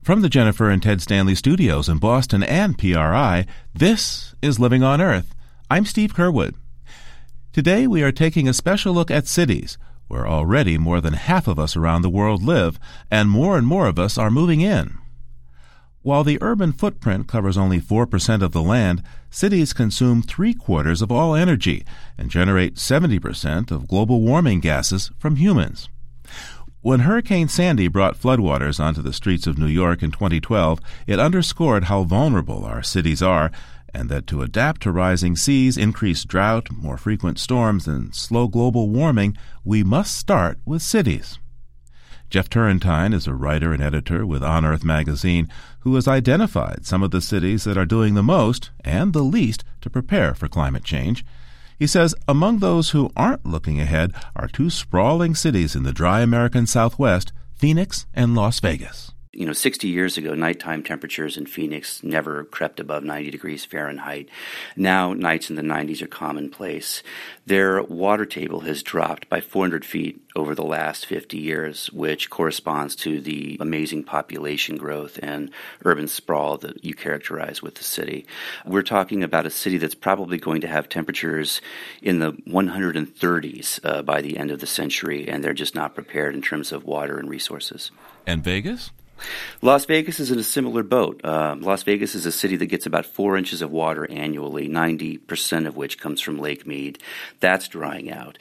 From the Jennifer and Ted Stanley studios in Boston and PRI, this is Living on Earth. I'm Steve Curwood. Today we are taking a special look at cities, where already more than half of us around the world live, and more of us are moving in. While the urban footprint covers only 4% of the land, cities consume 3/4 of all energy and generate 70% of global warming gases from humans. When Hurricane Sandy brought floodwaters onto the streets of New York in 2012, it underscored how vulnerable our cities are, and that to adapt to rising seas, increased drought, more frequent storms, and slow global warming, we must start with cities. Jeff Turrentine is a writer and editor with On Earth magazine who has identified some of the cities that are doing the most and the least to prepare for climate change. He says among those who aren't looking ahead are two sprawling cities in the dry American Southwest, Phoenix and Las Vegas. 60 years ago, nighttime temperatures in Phoenix never crept above 90 degrees Fahrenheit. Now, nights in the 90s are commonplace. Their water table has dropped by 400 feet over the last 50 years, which corresponds to the amazing population growth and urban sprawl that you characterize with the city. We're talking about a city that's probably going to have temperatures in the 130s by the end of the century, and they're just not prepared in terms of water and resources. And Vegas? Las Vegas is in a similar boat. Las Vegas is a city that gets about 4 inches of water annually, 90% of which comes from Lake Mead. That's drying out.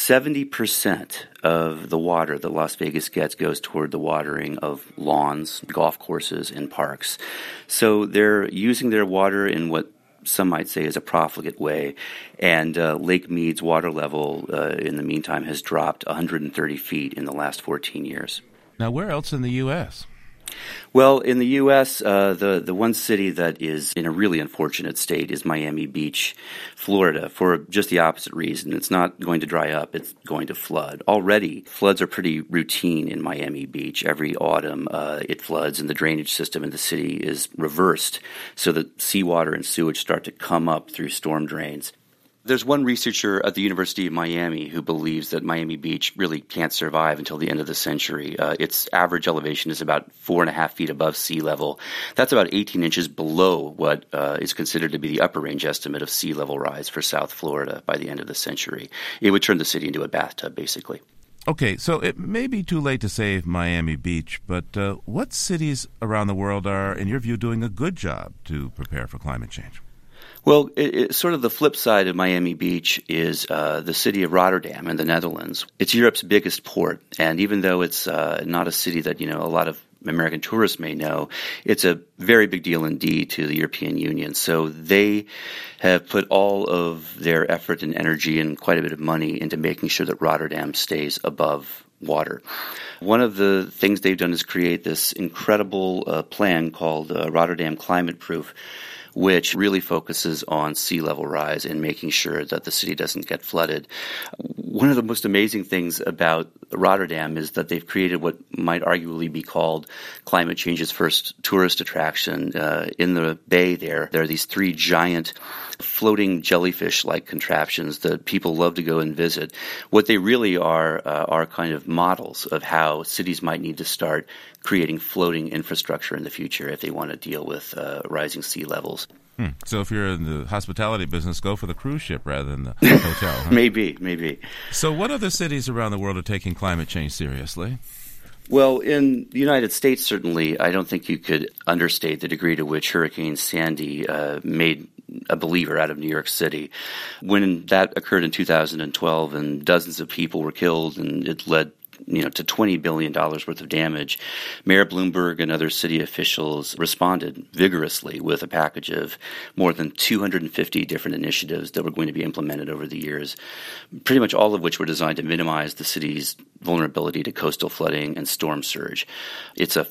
70% of the water that Las Vegas gets goes toward the watering of lawns, golf courses, and parks. So they're using their water in what some might say is a profligate way, and Lake Mead's water level in the meantime has dropped 130 feet in the last 14 years. Now, where else in the U.S.? Well, in the U.S., the one city that is in a really unfortunate state is Miami Beach, Florida, for just the opposite reason. It's not going to dry up, it's going to flood. Already, floods are pretty routine in Miami Beach. Every autumn, it floods, and the drainage system in the city is reversed so that seawater and sewage start to come up through storm drains. There's one researcher at the University of Miami who believes that Miami Beach really can't survive until the end of the century. Its average elevation is about 4.5 feet above sea level. That's about 18 inches below what is considered to be the upper range estimate of sea level rise for South Florida by the end of the century. It would turn the city into a bathtub, basically. Okay, so it may be too late to save Miami Beach, but what cities around the world are, in your view, doing a good job to prepare for climate change? Well, sort of the flip side of Miami Beach is the city of Rotterdam in the Netherlands. It's Europe's biggest port, and even though it's not a city that a lot of American tourists may know, it's a very big deal indeed to the European Union. So they have put all of their effort and energy and quite a bit of money into making sure that Rotterdam stays above water. One of the things they've done is create this incredible plan called Rotterdam Climate Proof, which really focuses on sea level rise and making sure that the city doesn't get flooded. One of the most amazing things about Rotterdam is that they've created what might arguably be called climate change's first tourist attraction. In the bay there are these 3 giant floating jellyfish-like contraptions that people love to go and visit. What they really are kind of models of how cities might need to start creating floating infrastructure in the future if they want to deal with rising sea levels. So if you're in the hospitality business, go for the cruise ship rather than the hotel. Huh? Maybe. So what other cities around the world are taking climate change seriously? Well, in the United States, certainly, I don't think you could understate the degree to which Hurricane Sandy made a believer out of New York City. When that occurred in 2012 and dozens of people were killed and it led to $20 billion worth of damage, Mayor Bloomberg and other city officials responded vigorously with a package of more than 250 different initiatives that were going to be implemented over the years, pretty much all of which were designed to minimize the city's vulnerability to coastal flooding and storm surge. It's a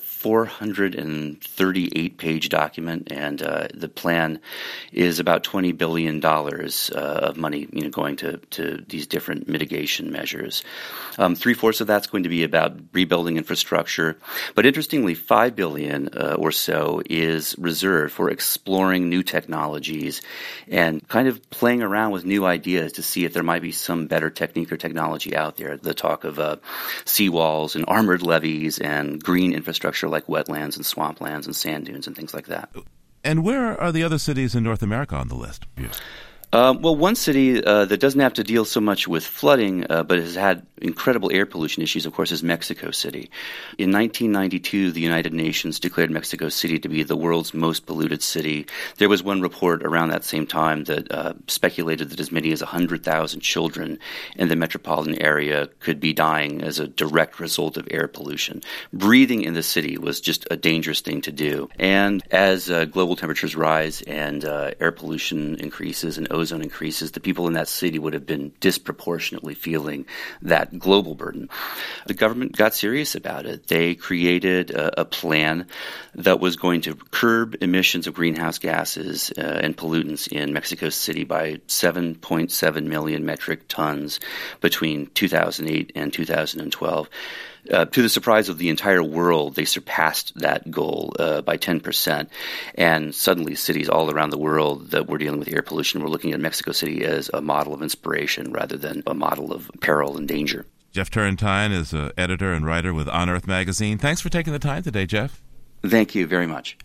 438-page document, and the plan is about $20 billion of money going to these different mitigation measures. 3/4 of that's going to be about rebuilding infrastructure. But interestingly, $5 billion or so is reserved for exploring new technologies and kind of playing around with new ideas to see if there might be some better technique or technology out there. The talk of seawalls and armored levees and green infrastructure like wetlands and swamplands and sand dunes and things like that. And where are the other cities in North America on the list? Yeah. Well, one city that doesn't have to deal so much with flooding, but has had incredible air pollution issues, of course, is Mexico City. In 1992, the United Nations declared Mexico City to be the world's most polluted city. There was one report around that same time that speculated that as many as 100,000 children in the metropolitan area could be dying as a direct result of air pollution. Breathing in the city was just a dangerous thing to do. And as global temperatures rise and air pollution increases and ozone increases, the people in that city would have been disproportionately feeling that global burden. The government got serious about it. They created a plan that was going to curb emissions of greenhouse gases and pollutants in Mexico City by 7.7 million metric tons between 2008 and 2012. To the surprise of the entire world, they surpassed that goal by 10%. And suddenly cities all around the world that were dealing with air pollution were looking at Mexico City as a model of inspiration rather than a model of peril and danger. Jeff Turrentine is an editor and writer with On Earth magazine. Thanks for taking the time today, Jeff. Thank you very much.